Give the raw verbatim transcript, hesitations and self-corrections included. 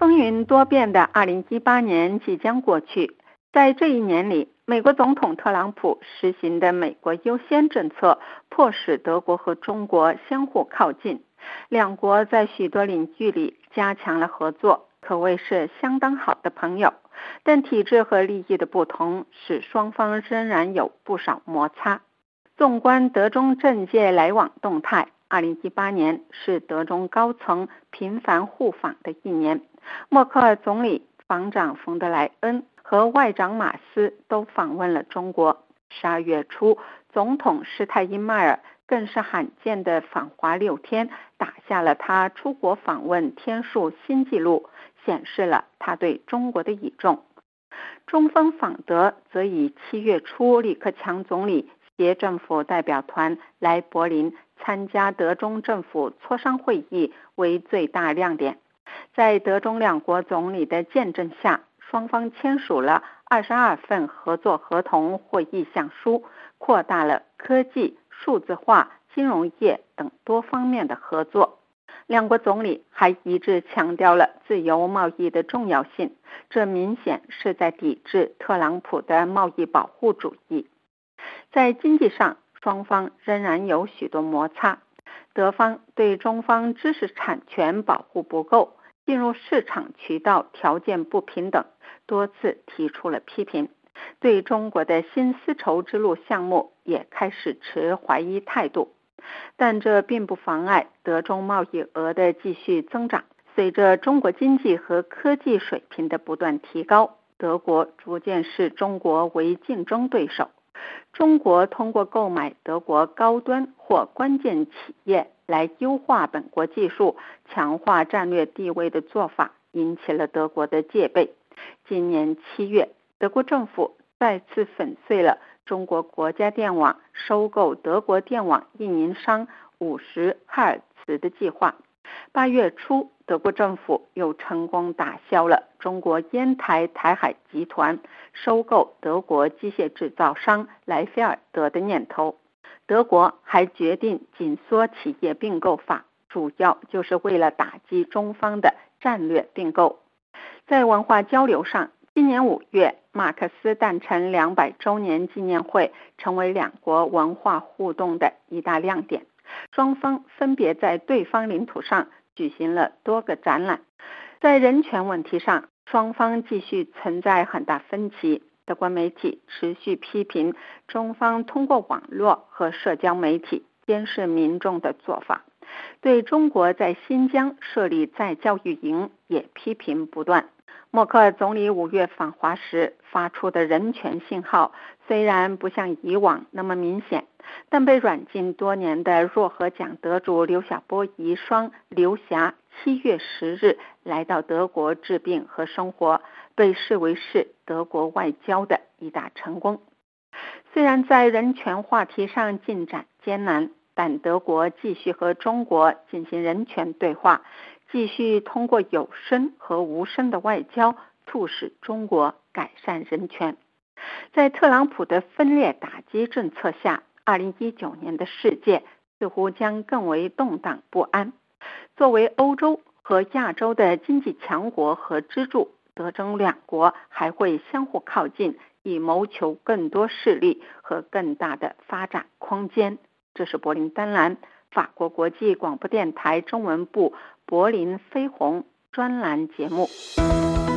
风云多变的二零一八年即将过去，在这一年里，美国总统特朗普实行的美国优先政策，迫使德国和中国相互靠近，两国在许多领域里加强了合作，可谓是相当好的朋友。但体制和利益的不同，使双方仍然有不少摩擦。纵观德中政界来往动态，二零一八年是德中高层频繁互访的一年。默克尔总理、防长冯德莱恩和外长马斯都访问了中国。十二月初，总统施泰因迈尔更是罕见的访华六天，打下了他出国访问天数新纪录，显示了他对中国的倚重。中方访德则以七月初李克强总理携政府代表团来柏林参加德中政府磋商会议为最大亮点。在德中两国总理的见证下，双方签署了二十二份合作合同或意向书，扩大了科技、数字化、金融业等多方面的合作。两国总理还一致强调了自由贸易的重要性，这明显是在抵制特朗普的贸易保护主义。在经济上，双方仍然有许多摩擦。德方对中方知识产权保护不够，进入市场渠道条件不平等，多次提出了批评。对中国的新丝绸之路项目也开始持怀疑态度。但这并不妨碍德中贸易额的继续增长。随着中国经济和科技水平的不断提高，德国逐渐视中国为竞争对手。中国通过购买德国高端或关键企业来优化本国技术、强化战略地位的做法，引起了德国的戒备。今年七月，德国政府再次粉碎了中国国家电网收购德国电网运营商五十赫尔茨的计划。八月初，德国政府又成功打消了中国烟台台海集团收购德国机械制造商莱菲尔德的念头。德国还决定紧缩企业并购法，主要就是为了打击中方的战略并购。在文化交流上，今年五月，马克思诞辰两百周年纪念会成为两国文化互动的一大亮点。双方分别在对方领土上举行了多个展览。在人权问题上，双方继续存在很大分歧。德国媒体持续批评中方通过网络和社交媒体监视民众的做法，对中国在新疆设立再教育营也批评不断。默克尔总理五月访华时发出的人权信号虽然不像以往那么明显，但被软禁多年的若河奖得主刘晓波遗孀刘霞七月十日来到德国治病和生活，被视为是德国外交的一大成功。虽然在人权话题上进展艰难，但德国继续和中国进行人权对话，继续通过有声和无声的外交促使中国改善人权。在特朗普的分裂打击政策下，二零一九年的世界似乎将更为动荡不安。作为欧洲和亚洲的经济强国和支柱，德中两国还会相互靠近，以谋求更多势力和更大的发展空间。这是柏林丹兰法国国际广播电台中文部柏林飞鸿专栏节目。